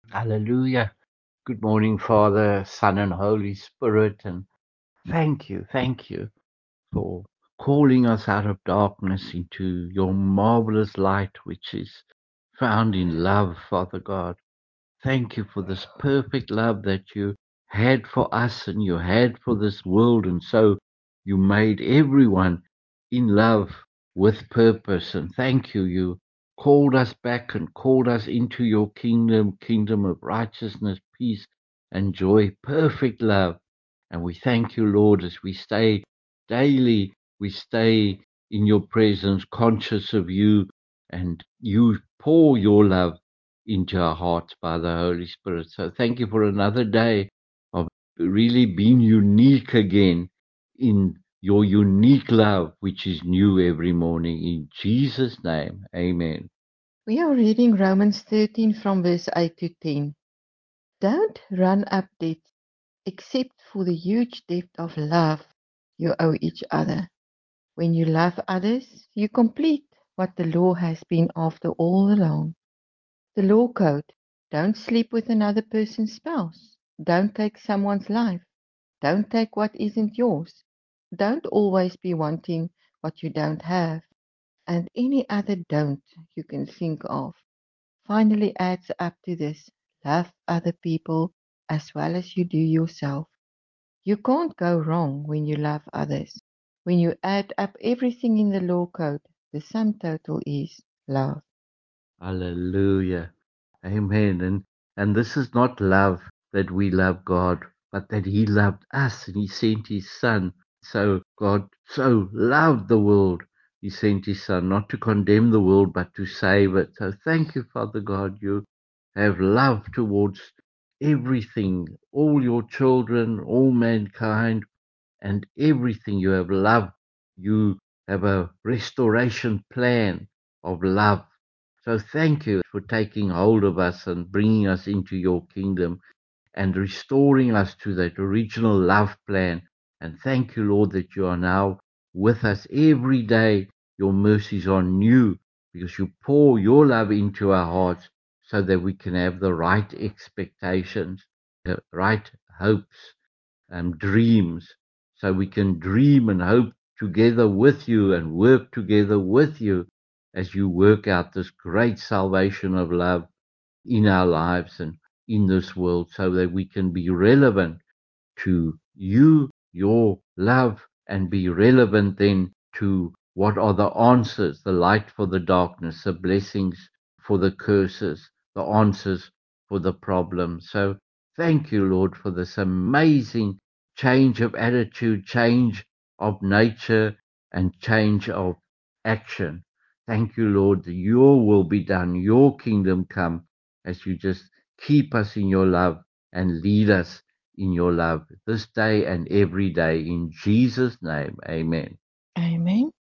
Hallelujah. Good morning, Father, Son, and Holy Spirit. And thank you for calling us out of darkness into your marvelous light, which is found in love, Father God. Thank you for this perfect love that you had for us and you had for this world. And so you made everyone in love with purpose. And thank you. You called us back and called us into your kingdom of righteousness, peace, and joy, perfect love. And we thank you, Lord, as we stay daily, we stay in your presence, conscious of you, and you pour your love into our hearts by the Holy Spirit. So thank you for another day of really being unique again in your unique love, which is new every morning. In Jesus' name, amen. We are reading Romans 13 from verse 8 to 10. Don't run up debts except for the huge debt of love you owe each other. When you love others, you complete what the law has been after all along. The law code: don't sleep with another person's spouse, don't take someone's life, don't take what isn't yours, don't always be wanting what you don't have, and any other don't you can think of. Finally adds up to this: love other people as well as you do yourself. You can't go wrong when you love others. When you add up everything in the law code, the sum total is love. Hallelujah. Amen. And this is not love that we love God, but that He loved us and He sent His Son. So God so loved the world, He sent His Son, not to condemn the world, but to save it. So thank you, Father God. You have love towards everything, all your children, all mankind, and everything. You have love. You have a restoration plan of love. So thank you for taking hold of us and bringing us into your kingdom and restoring us to that original love plan. And thank you, Lord, that you are now with us every day. Your mercies are new because you pour your love into our hearts so that we can have the right expectations, the right hopes and dreams, so we can dream and hope together with you and work together with you as you work out this great salvation of love in our lives and in this world so that we can be relevant to you, your love, and be relevant then to what are the answers, the light for the darkness, the blessings for the curses, the answers for the problems. So thank you, Lord, for this amazing change of attitude, change of nature, and change of action. Thank you, Lord, that your will be done, your kingdom come as you just keep us in your love and lead us in your love this day and every day. In Jesus' name, amen. Amen.